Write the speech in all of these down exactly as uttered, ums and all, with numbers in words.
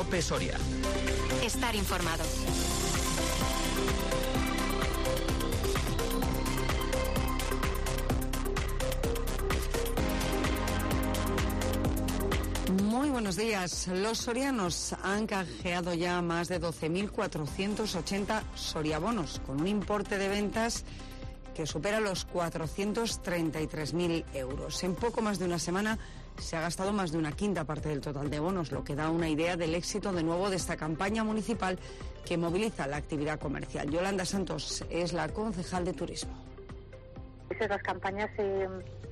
COPE Soria. Estar informado. Muy buenos días. Los sorianos han canjeado ya más de doce mil cuatrocientos ochenta soriabonos, con un importe de ventas que supera los cuatrocientos treinta y tres mil euros. En poco más de una semana se ha gastado más de una quinta parte del total de bonos, lo que da una idea del éxito de nuevo de esta campaña municipal que moviliza la actividad comercial. Yolanda Santos es la concejal de turismo. Las campañas se,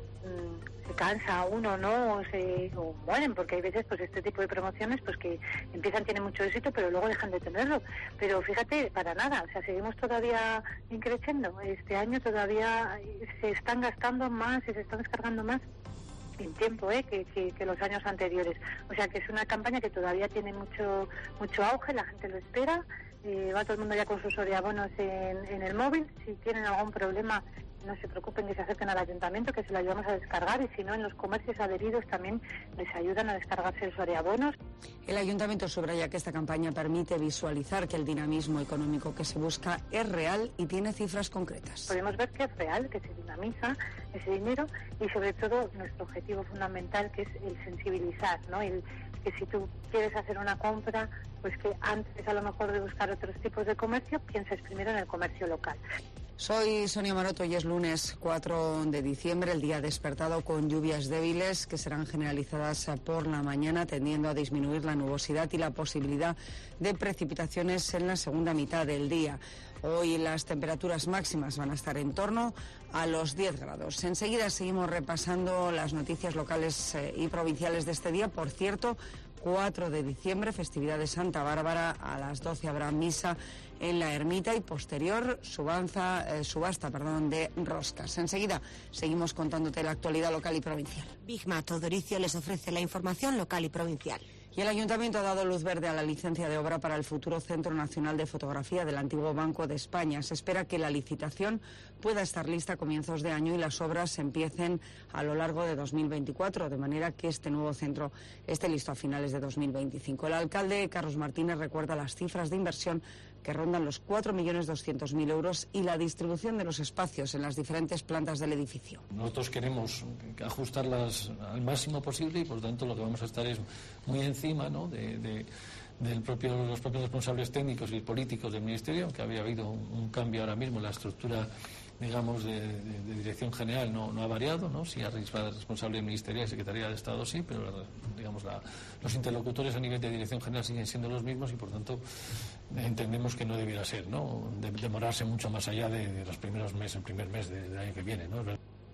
se cansa uno, ¿no? O se o mueren, porque hay veces pues este tipo de promociones pues que empiezan, tienen mucho éxito, pero luego dejan de tenerlo. Pero fíjate, para nada, o sea, seguimos todavía increciendo. Este año todavía se están gastando más y se están descargando más en tiempo ¿eh? que, que, que los años anteriores. O sea que es una campaña que todavía tiene mucho mucho auge, la gente lo espera, eh, va todo el mundo ya con sus soriabonos en, en el móvil. Si tienen algún problema, no se preocupen, que se acerquen al ayuntamiento, que se lo ayudamos a descargar, y si no, en los comercios adheridos también les ayudan a descargarse el soriabonos. El ayuntamiento subraya que esta campaña permite visualizar que el dinamismo económico que se busca es real y tiene cifras concretas. Podemos ver que es real, que se dinamiza ese dinero, y sobre todo nuestro objetivo fundamental, que es el sensibilizar, ¿no? El que si tú quieres hacer una compra, pues que antes a lo mejor de buscar otros tipos de comercio, pienses primero en el comercio local. Soy Sonia Maroto y es lunes cuatro de diciembre, el día despertado con lluvias débiles que serán generalizadas por la mañana, tendiendo a disminuir la nubosidad y la posibilidad de precipitaciones en la segunda mitad del día. Hoy las temperaturas máximas van a estar en torno a los diez grados. Enseguida seguimos repasando las noticias locales y provinciales de este día. Por cierto, cuatro de diciembre, festividad de Santa Bárbara, a las doce habrá misa en la ermita y posterior subanza, eh, subasta perdón, de roscas. Enseguida seguimos contándote la actualidad local y provincial. Bigma Todoricio les ofrece la información local y provincial. Y el Ayuntamiento ha dado luz verde a la licencia de obra para el futuro Centro Nacional de Fotografía del antiguo Banco de España. Se espera que la licitación pueda estar lista a comienzos de año y las obras empiecen a lo largo de dos mil veinticuatro, de manera que este nuevo centro esté listo a finales de dos mil veinticinco. El alcalde Carlos Martínez recuerda las cifras de inversión que rondan los cuatro millones doscientos mil euros y la distribución de los espacios en las diferentes plantas del edificio. Nosotros queremos ajustarlas al máximo posible y, por tanto, lo que vamos a estar es muy encima, ¿no?, de, de, del propio, los propios responsables técnicos y políticos del Ministerio, aunque había habido un, un cambio ahora mismo en la estructura, digamos, de, de, de dirección general no, no ha variado, ¿no? Sí, arriba el responsable ministerial y Secretaría de Estado sí, pero digamos la, los interlocutores a nivel de dirección general siguen siendo los mismos y, por tanto, entendemos que no debiera ser, ¿no?, de, demorarse mucho más allá de, de los primeros meses, el primer mes de, del año que viene, ¿no?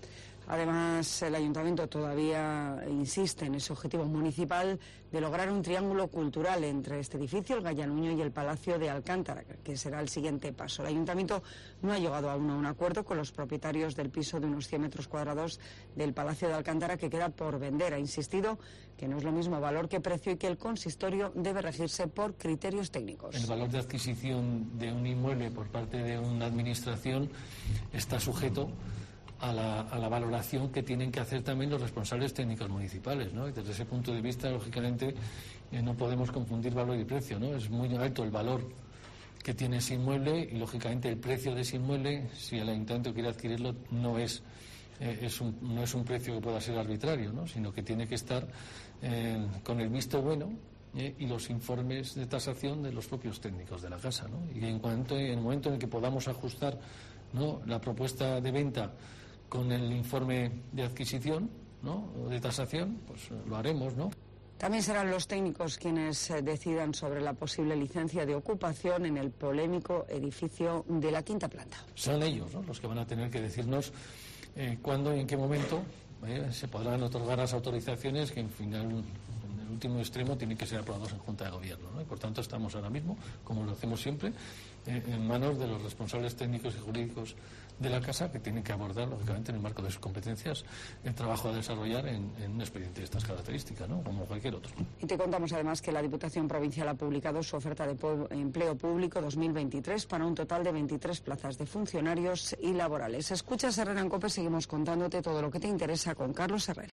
Además, el Ayuntamiento todavía insiste en ese objetivo municipal de lograr un triángulo cultural entre este edificio, el Gallanuño y el Palacio de Alcántara, que será el siguiente paso. El Ayuntamiento no ha llegado aún a un acuerdo con los propietarios del piso de unos cien metros cuadrados del Palacio de Alcántara que queda por vender. Ha insistido que no es lo mismo valor que precio y que el consistorio debe regirse por criterios técnicos. El valor de adquisición de un inmueble por parte de una administración está sujeto A la, a la valoración que tienen que hacer también los responsables técnicos municipales, ¿no? Y desde ese punto de vista, lógicamente, eh, no podemos confundir valor y precio, ¿no? Es muy alto el valor que tiene ese inmueble y, lógicamente, el precio de ese inmueble, si el ayuntamiento quiere adquirirlo, no es, eh, es un, no es un precio que pueda ser arbitrario, ¿no?, sino que tiene que estar eh, con el visto bueno eh, y los informes de tasación de los propios técnicos de la casa, ¿no? Y en cuanto, en el momento en el que podamos ajustar, ¿no?, la propuesta de venta con el informe de adquisición, ¿no?, o de tasación, pues lo haremos, ¿no? También serán los técnicos quienes decidan sobre la posible licencia de ocupación en el polémico edificio de la quinta planta. Son ellos, ¿no?, los que van a tener que decirnos eh, cuándo y en qué momento eh, se podrán otorgar las autorizaciones que, en final, en el último extremo, tienen que ser aprobados en Junta de Gobierno, ¿no? Y, por tanto, estamos ahora mismo, como lo hacemos siempre, eh, en manos de los responsables técnicos y jurídicos de la casa, que tienen que abordar, lógicamente, en el marco de sus competencias, el trabajo a desarrollar en, en un expediente de estas características, ¿no?, como cualquier otro. Y te contamos además que la Diputación Provincial ha publicado su oferta de empleo público dos mil veintitrés para un total de veintitrés plazas de funcionarios y laborales. Escuchas Herrera en COPE, seguimos contándote todo lo que te interesa con Carlos Herrera.